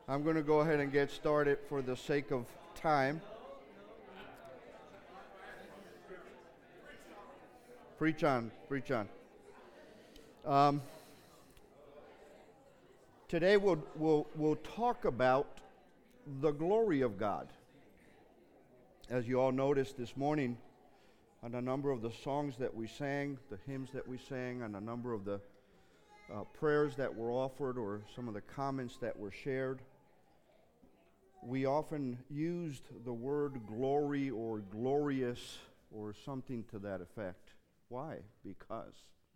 I'm going to go ahead and get started for the sake of time. Preach on, preach on. Um, Today we'll talk about the glory of God. As you all noticed this morning, on a number of the songs that we sang, the hymns that we sang, and a number of the prayers that were offered, or some of the comments that were shared, we often used the word glory or glorious or something to that effect. Why? Because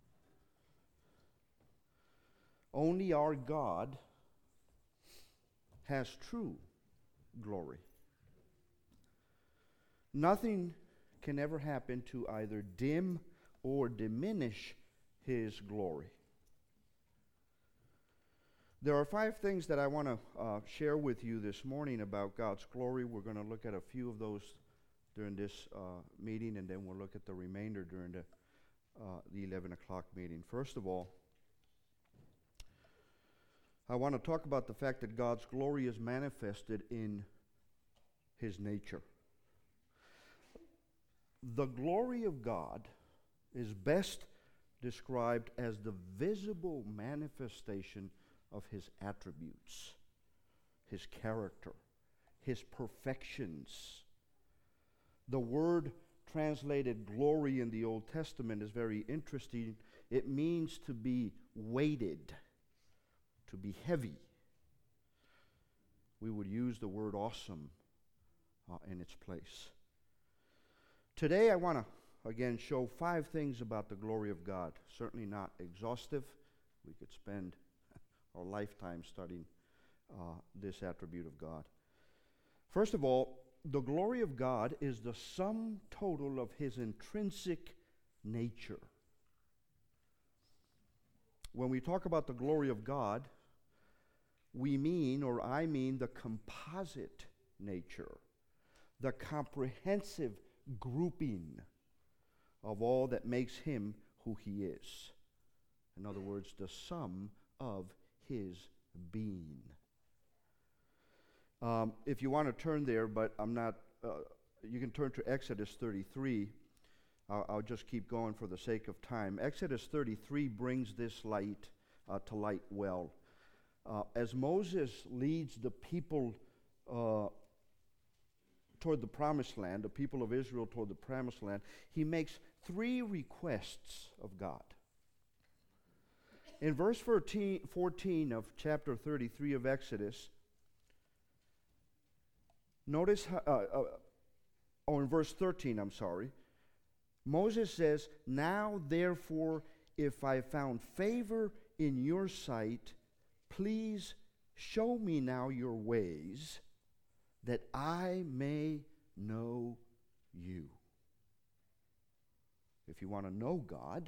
only our God has true glory. Nothing can ever happen to either dim or diminish His glory. There are 5 things that I want to share with you this morning about God's glory. We're going to look at a few of those during this meeting, and then we'll look at the remainder during the 11 o'clock meeting. First of all, I want to talk about the fact that God's glory is manifested in His nature. The glory of God is best described as the visible manifestation of His attributes, His character, His perfections. The word translated glory in the Old Testament is very interesting. It means to be weighted, to be heavy. We would use the word awesome in its place. Today I want to, again, show 5 things about the glory of God. Certainly not exhaustive. We could spend our lifetime studying this attribute of God. First of all, the glory of God is the sum total of His intrinsic nature. When we talk about the glory of God, we mean, or I mean, the composite nature, the comprehensive grouping of all that makes Him who He is. In other words, the sum of His being. If you want to turn there, but I'm not, you can turn to Exodus 33. I'll just keep going for the sake of time. Exodus 33 brings this light to light well. As Moses leads the people toward the promised land, the people of Israel toward the promised land, he makes 3 requests of God. In verse 14 of chapter 33 of Exodus, notice how, in verse 13, Moses says, "Now therefore, if I found favor in your sight, please show me now your ways, that I may know you." If you want to know God,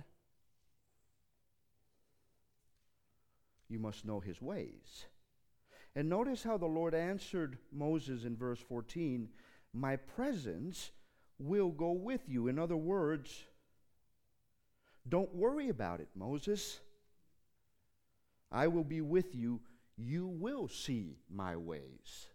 you must know His ways. And notice how the Lord answered Moses in verse 14, "My presence will go with you." In other words, don't worry about it, Moses. I will be with you. You will see my ways.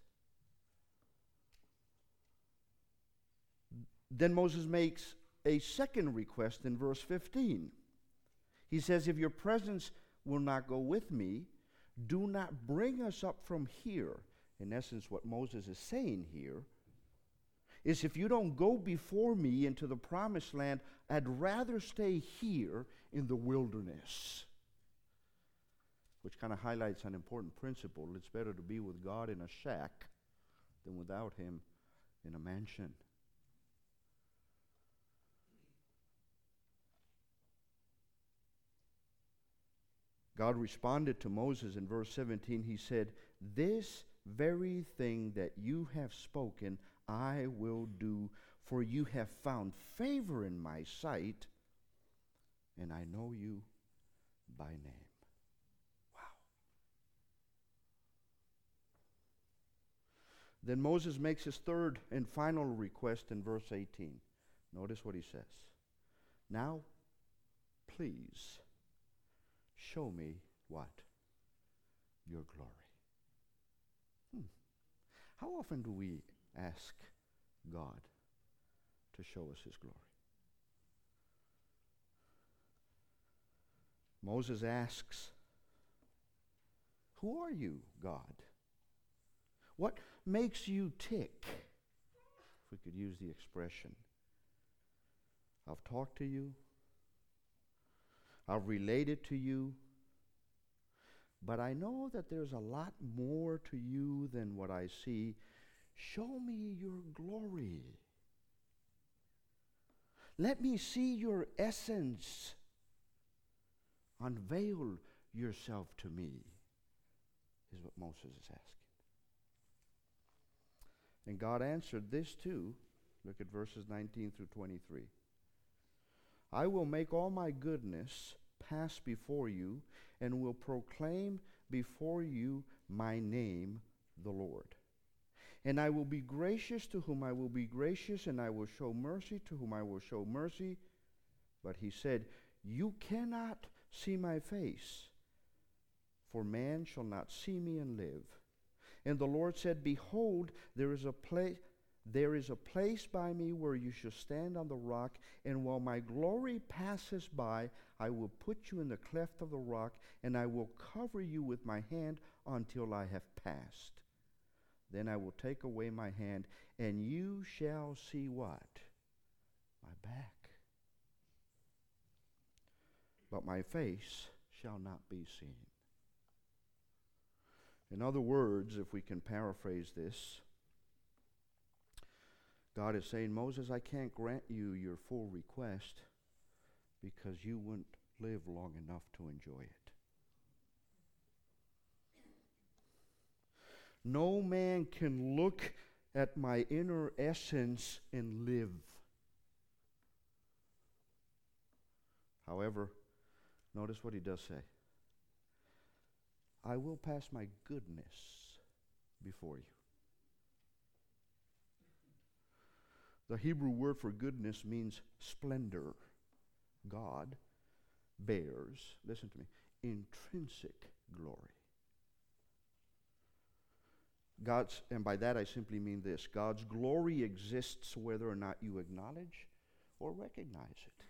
Then Moses makes a second request in verse 15. He says, "If your presence will not go with me, do not bring us up from here." In essence, what Moses is saying here is, if you don't go before me into the promised land, I'd rather stay here in the wilderness. Which kind of highlights an important principle. It's better to be with God in a shack than without Him in a mansion. God responded to Moses in verse 17. He said, "This very thing that you have spoken, I will do, for you have found favor in my sight, and I know you by name." Wow. Then Moses makes his third and final request in verse 18. Notice what he says. "Now, please, show me" what? "Your glory." How often do we ask God to show us his glory? Moses asks, "Who are you, God? What makes you tick?" If we could use the expression. I've talked to you. I've related to you. But I know that there's a lot more to you than what I see. Show me your glory. Let me see your essence. Unveil yourself to me, is what Moses is asking. And God answered this too. Look at verses 19 through 23. I will make all my goodness pass before you, and will proclaim before you my name, the Lord. And I will be gracious to whom I will be gracious, and I will show mercy to whom I will show mercy. But he said, you cannot see my face, for man shall not see me and live. And the Lord said, behold, there is a place by me where you shall stand on the rock, and while my glory passes by, I will put you in the cleft of the rock, and I will cover you with my hand until I have passed. Then I will take away my hand, and you shall see what? My back. But my face shall not be seen. In other words, if we can paraphrase this, God is saying, Moses, I can't grant you your full request because you wouldn't live long enough to enjoy it. No man can look at my inner essence and live. However, notice what he does say. I will pass my goodness before you. The Hebrew word for goodness means splendor. God bears, listen to me, intrinsic glory. And by that I simply mean this, God's glory exists whether or not you acknowledge or recognize it.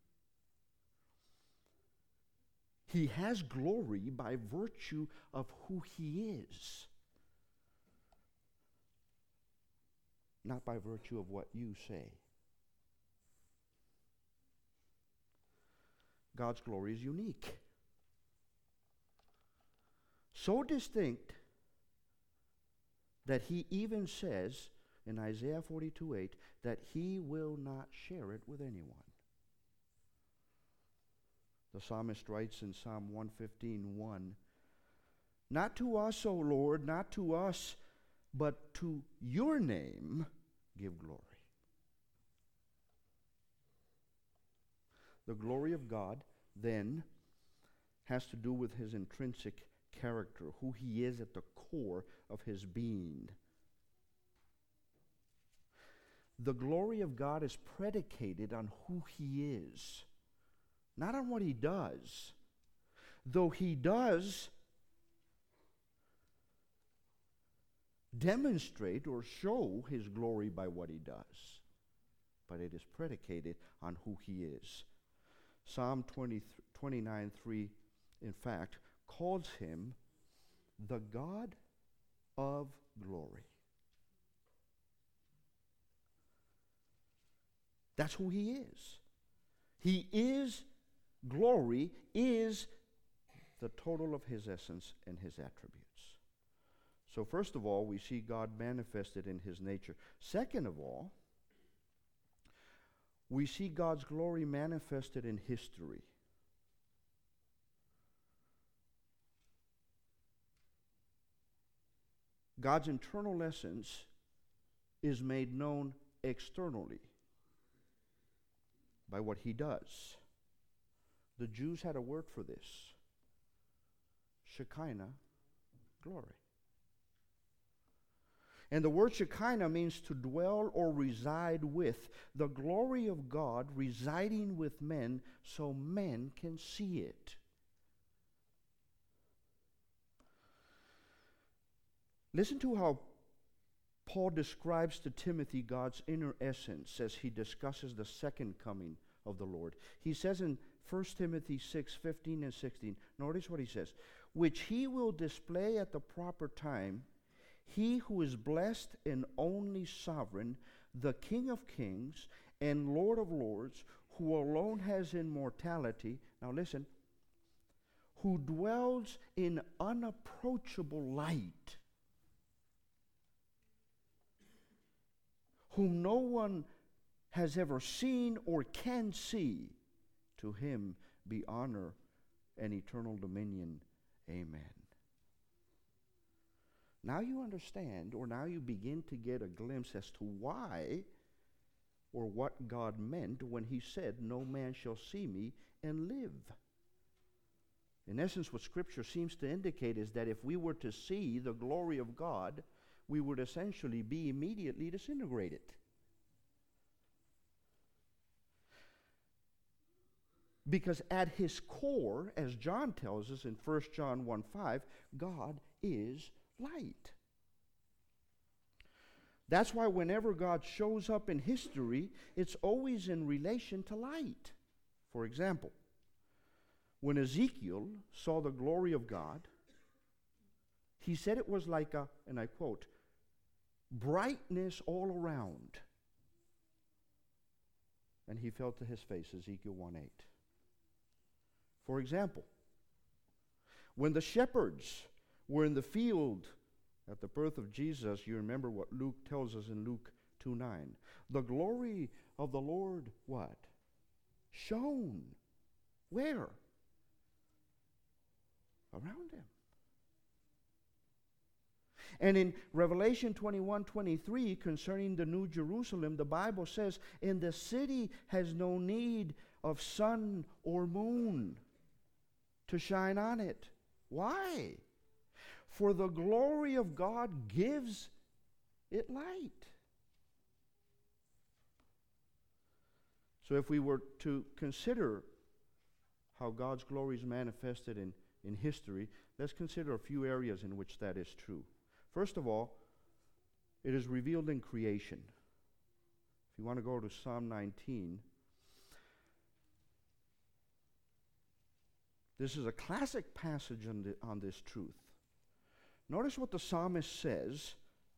He has glory by virtue of who he is, not by virtue of what you say. God's glory is unique, so distinct that he even says in Isaiah 42:8 that he will not share it with anyone. The psalmist writes in Psalm 115:1, not to us, O Lord, not to us, but to your name give glory. The glory of God, then, has to do with his intrinsic character, who he is at the core of his being. The glory of God is predicated on who he is, not on what he does. Though he does demonstrate or show his glory by what he does, but it is predicated on who he is. Psalm 29:3, in fact, calls him the God of glory. That's who he is. He is glory, is the total of his essence and his attributes. So first of all, we see God manifested in his nature. Second of all, we see God's glory manifested in history. God's internal essence is made known externally by what he does. The Jews had a word for this. Shekinah, glory. And the word Shekinah means to dwell or reside with. The glory of God residing with men so men can see it. Listen to how Paul describes to Timothy God's inner essence as he discusses the second coming of the Lord. He says in 1 Timothy 6:15 and 16, notice what he says, which he will display at the proper time, he who is blessed and only sovereign, the King of kings and Lord of lords, who alone has immortality. Now listen, who dwells in unapproachable light, whom no one has ever seen or can see. To him be honor and eternal dominion. Amen. Now you understand, or now you begin to get a glimpse as to why or what God meant when he said, no man shall see me and live. In essence, what Scripture seems to indicate is that if we were to see the glory of God, we would essentially be immediately disintegrated. Because at his core, as John tells us in 1 John 1:5, God is light. That's why whenever God shows up in history, it's always in relation to light. For example, when Ezekiel saw the glory of God, he said it was like a, and I quote, brightness all around. And he fell to his face, Ezekiel 1:8. For example, when the shepherds were in the field at the birth of Jesus, you remember what Luke tells us in Luke 2:9. The glory of the Lord, what? Shone. Where? Around him. And in Revelation 21:23, concerning the New Jerusalem, the Bible says, and the city has no need of sun or moon to shine on it. Why? For the glory of God gives it light. So if we were to consider how God's glory is manifested in history, let's consider a few areas in which that is true. First of all, it is revealed in creation. If you want to go to Psalm 19, this is a classic passage on this truth. Notice what the psalmist says.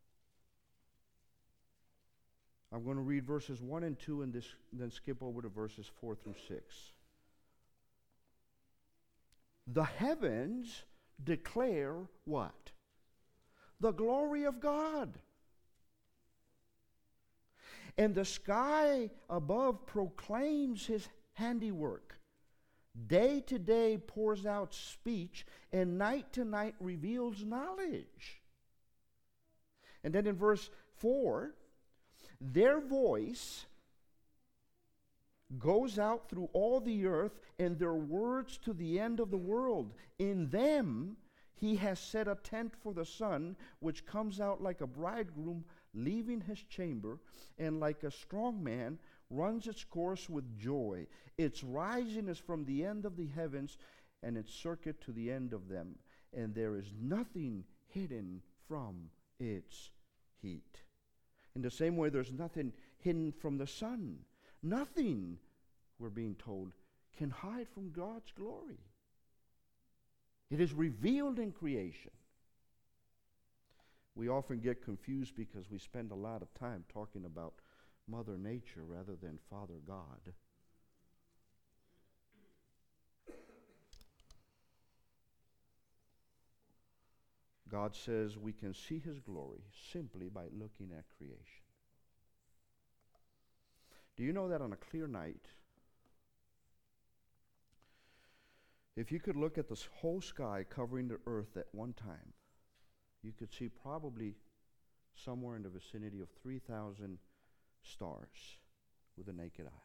I'm going to read verses 1 and 2 and then skip over to verses 4 through 6. The heavens declare what? The glory of God. And the sky above proclaims his handiwork. Day to day pours out speech, and night to night reveals knowledge. And then in verse 4, their voice goes out through all the earth, and their words to the end of the world. In them he has set a tent for the sun, which comes out like a bridegroom leaving his chamber, and like a strong man runs its course with joy. Its rising is from the end of the heavens, and its circuit to the end of them. And there is nothing hidden from its heat. In the same way, there's nothing hidden from the sun. Nothing, we're being told, can hide from God's glory. It is revealed in creation. We often get confused because we spend a lot of time talking about Mother Nature rather than Father God. God says we can see his glory simply by looking at creation. Do you know that on a clear night, if you could look at this whole sky covering the earth at one time, you could see probably somewhere in the vicinity of 3,000 stars with the naked eye.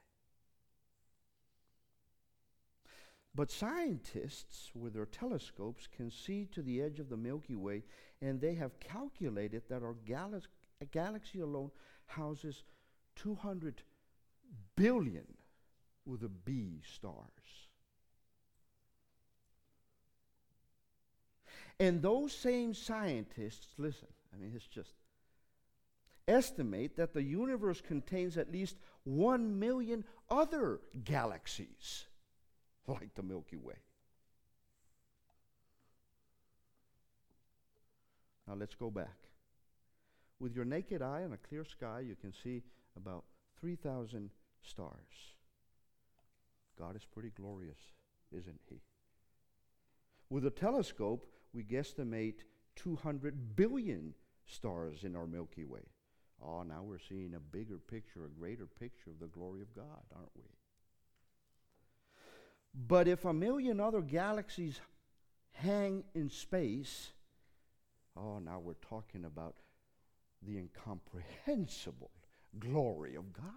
But scientists, with their telescopes, can see to the edge of the Milky Way, and they have calculated that our galaxy alone houses 200 billion, with a B, stars. And those same scientists, listen, I mean, it's just estimate that the universe contains at least 1 million other galaxies like the Milky Way. Now let's go back. With your naked eye on a clear sky, you can see about 3,000 stars. God is pretty glorious, isn't he? With a telescope, we guesstimate 200 billion stars in our Milky Way. Oh, now we're seeing a bigger picture, a greater picture of the glory of God, aren't we? But if a million other galaxies hang in space, oh, now we're talking about the incomprehensible glory of God.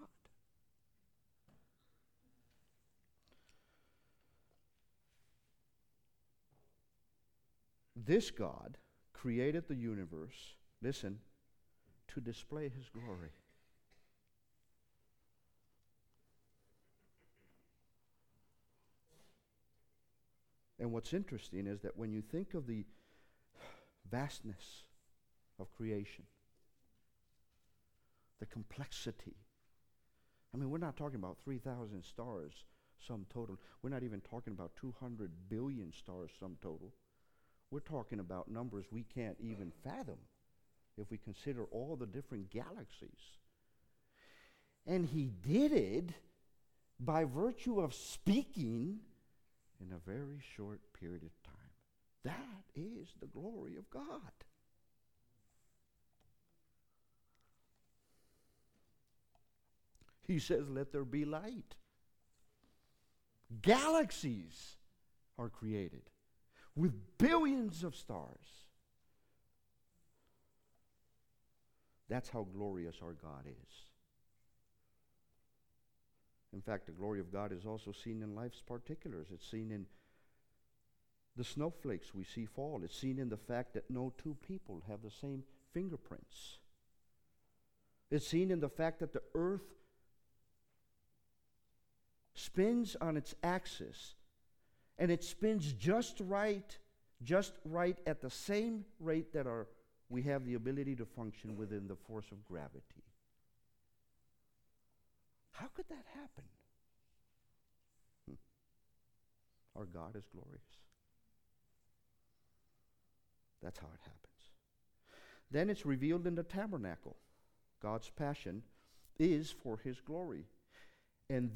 This God created the universe, listen, to display his glory. And what's interesting is that when you think of the vastness of creation, the complexity, I mean, we're not talking about 3,000 stars sum total. We're not even talking about 200 billion stars sum total. We're talking about numbers we can't even fathom if we consider all the different galaxies. And he did it by virtue of speaking in a very short period of time. That is the glory of God. He says, let there be light. Galaxies are created with billions of stars. That's how glorious our God is. In fact, the glory of God is also seen in life's particulars. It's seen in the snowflakes we see fall. It's seen in the fact that no two people have the same fingerprints. It's seen in the fact that the earth spins on its axis, and it spins just right at the same rate that we have the ability to function within the force of gravity. How could that happen? Our God is glorious. That's how it happens. Then it's revealed in the tabernacle. God's passion is for his glory. And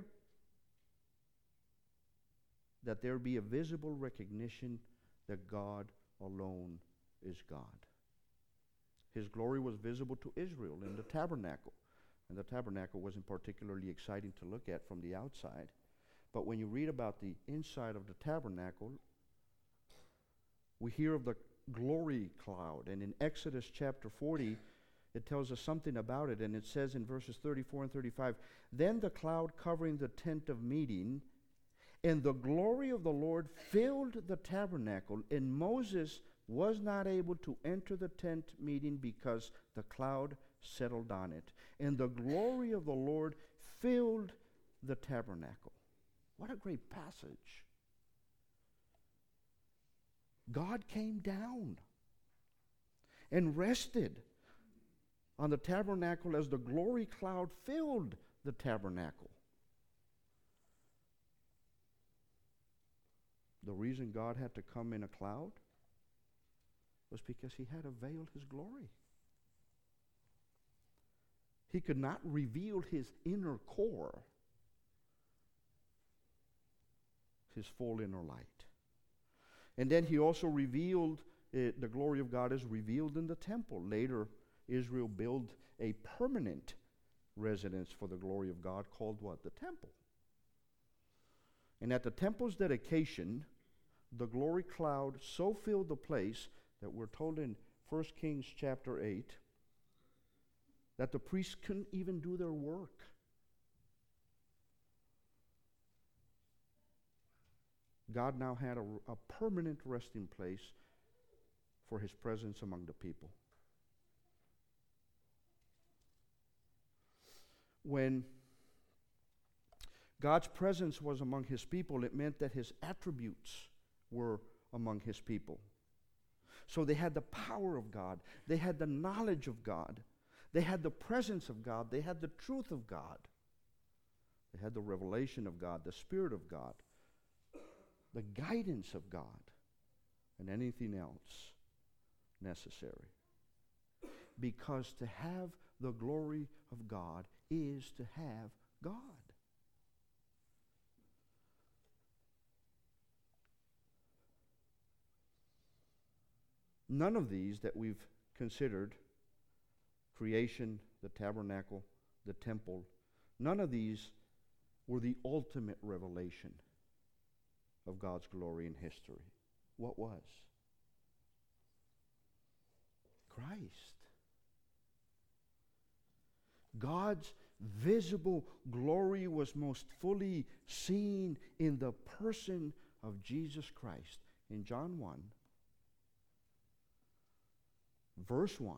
that there be a visible recognition that God alone is God. His glory was visible to Israel in the tabernacle. And the tabernacle wasn't particularly exciting to look at from the outside. But when you read about the inside of the tabernacle, we hear of the glory cloud. And in Exodus chapter 40, it tells us something about it. And it says in verses 34 and 35, then the cloud covering the tent of meeting, and the glory of the Lord filled the tabernacle, and Moses was not able to enter the tent meeting because the cloud settled on it. And the glory of the Lord filled the tabernacle. What a great passage. God came down and rested on the tabernacle as the glory cloud filled the tabernacle. The reason God had to come in a cloud was because he had to veil his glory. He could not reveal his inner core, his full inner light. And then he also revealed, the glory of God is revealed in the temple. Later, Israel built a permanent residence for the glory of God called what? The temple. And at the temple's dedication, the glory cloud so filled the place that we're told in 1 Kings chapter 8 that the priests couldn't even do their work. God now had a permanent resting place for his presence among the people. When God's presence was among his people, it meant that his attributes were among his people. So they had the power of God. They had the knowledge of God. They had the presence of God. They had the truth of God. They had the revelation of God, the Spirit of God, the guidance of God, and anything else necessary. Because to have the glory of God is to have God. None of these that we've considered, creation, the tabernacle, the temple, none of these were the ultimate revelation of God's glory in history. What was? Christ. God's visible glory was most fully seen in the person of Jesus Christ. In John 1, verse 1,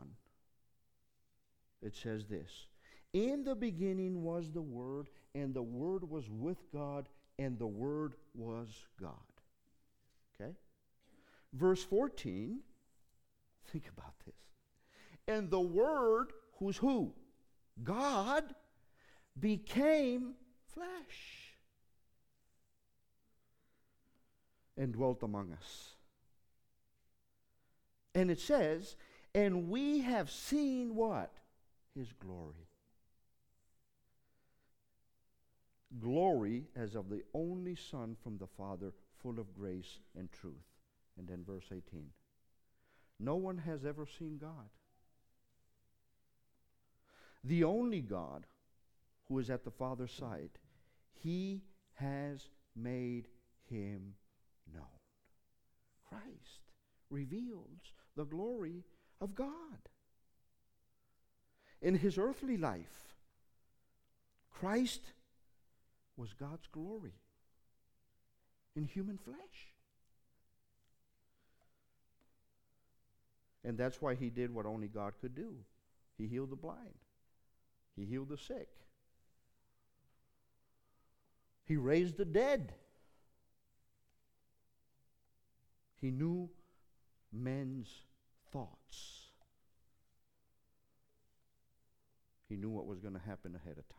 it says this: in the beginning was the Word, and the Word was with God, and the Word was God. Okay? Verse 14, think about this. And the Word, who's who? God, became flesh and dwelt among us. And it says, and we have seen what? His glory. Glory as of the only Son from the Father, full of grace and truth. And then verse 18. No one has ever seen God. The only God who is at the Father's side, He has made Him known. Christ reveals the glory of God. In His earthly life, Christ was God's glory in human flesh. And that's why He did what only God could do. He healed the blind. He healed the sick. He raised the dead. He knew men's thoughts. He knew what was going to happen ahead of time.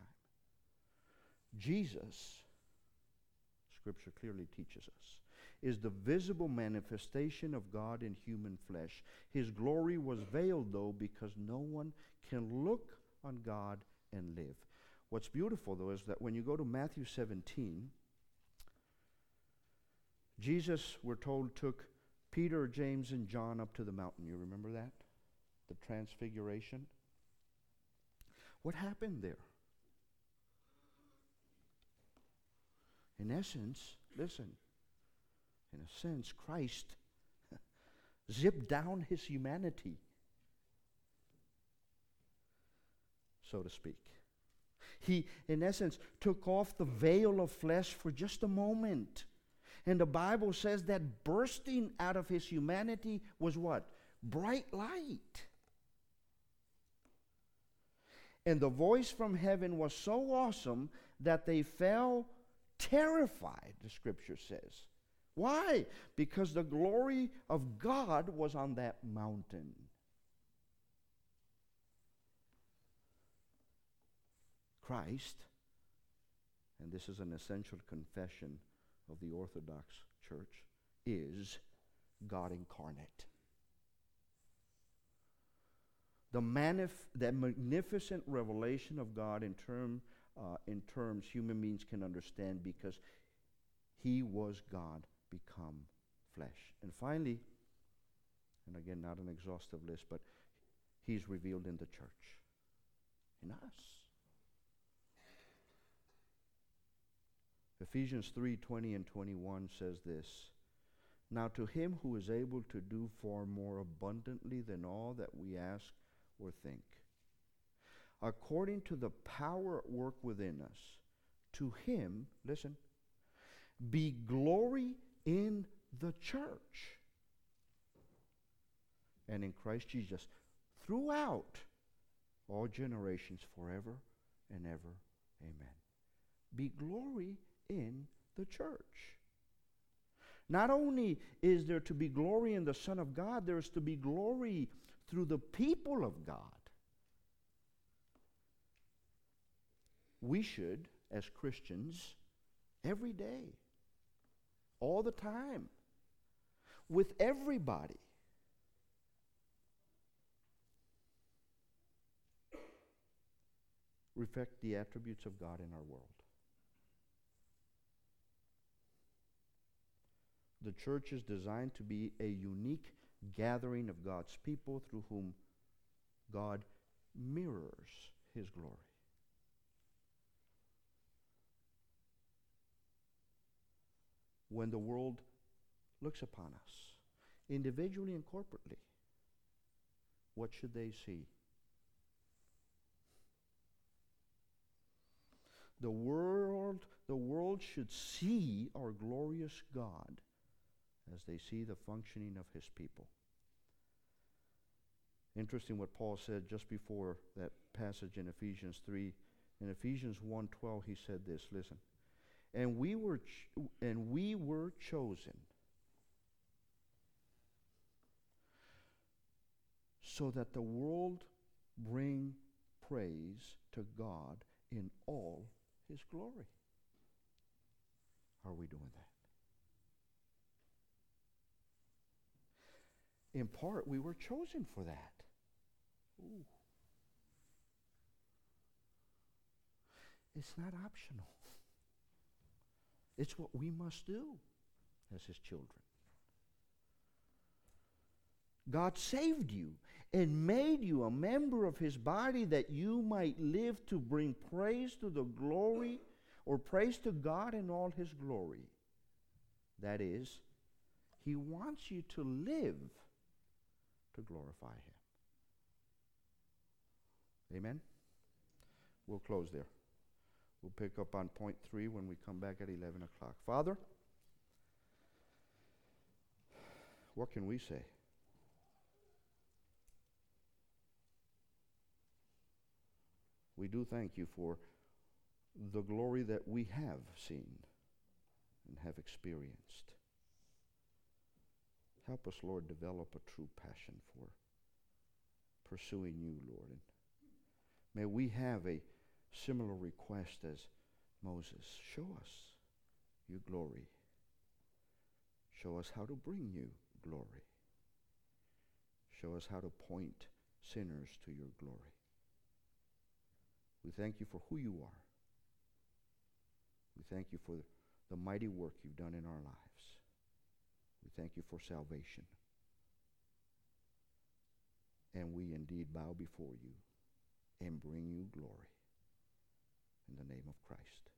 Jesus, Scripture clearly teaches us, is the visible manifestation of God in human flesh. His glory was veiled, though, because no one can look on God and live. What's beautiful, though, is that when you go to Matthew 17, Jesus, we're told, took Peter, James, and John up to the mountain. You remember that? The transfiguration. What happened there? In essence, listen, in a sense, Christ zipped down His humanity, so to speak. He, in essence, took off the veil of flesh for just a moment. And the Bible says that bursting out of His humanity was what? Bright light. And the voice from heaven was so awesome that they fell terrified, the Scripture says. Why? Because the glory of God was on that mountain. Christ, and this is an essential confession of the Orthodox Church, is God incarnate. The magnificent revelation of God in terms human beings can understand, because He was God become flesh. And finally, and again, not an exhaustive list, but He's revealed in the church, in us. Ephesians 3:20 and 21 says this: Now to Him who is able to do far more abundantly than all that we ask or think, according to the power at work within us, to Him, listen, be glory in the church and in Christ Jesus throughout all generations, forever and ever. Amen. Be glory in the church. Not only is there to be glory in the Son of God, there is to be glory through the people of God. We should, as Christians, every day, all the time, with everybody, reflect the attributes of God in our world. The church is designed to be a unique gathering of God's people through whom God mirrors His glory. When the world looks upon us, individually and corporately, what should they see? The world should see our glorious God as they see the functioning of His people. Interesting what Paul said just before that passage in Ephesians 3. In Ephesians 1:12, he said this, listen. And we were chosen so that the world bring praise to God in all His glory. Are we doing that? In part, we were chosen for that. Ooh. It's not optional. It's what we must do as His children. God saved you and made you a member of His body that you might live to bring praise to the glory, or praise to God in all His glory. That is, He wants you to live to glorify Him. Amen? We'll close there. We'll pick up on point 3 when we come back at 11 o'clock. Father, what can we say? We do thank you for the glory that we have seen and have experienced. Help us, Lord, develop a true passion for pursuing you, Lord. And may we have a similar request as Moses. Show us your glory. Show us how to bring you glory. Show us how to point sinners to your glory. We thank you for who you are. We thank you for the mighty work you've done in our lives. We thank you for salvation. And we indeed bow before you and bring you glory. In the name of Christ.